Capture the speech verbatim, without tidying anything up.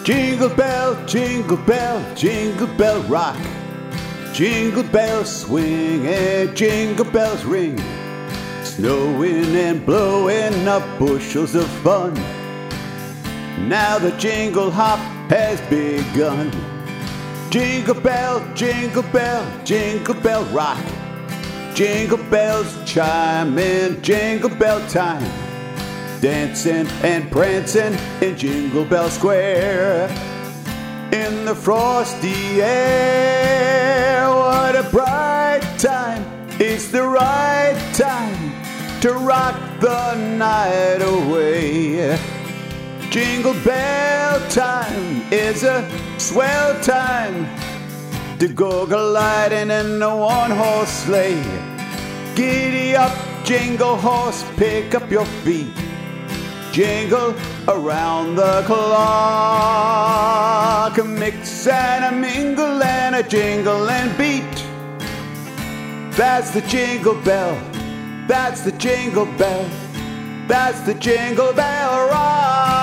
Jingle bell, jingle bell, jingle bell rock. Jingle bells swing and jingle bells ring. Snowing and blowing up bushels of fun. Now the jingle hop has begun. Jingle bell, jingle bell, jingle bell rock. Jingle bells chime in jingle bell time. Dancing and prancing in Jingle Bell Square. In the frosty air, what a bright time. It's the right time to rock the night away. Jingle bell time is a swell time to go gliding in a one-horse sleigh. Giddy up, jingle horse, pick up your feet. Jingle around the clock. A mix and a mingle and a jingle and beat. That's the jingle bell. That's the jingle bell. That's the jingle bell rock.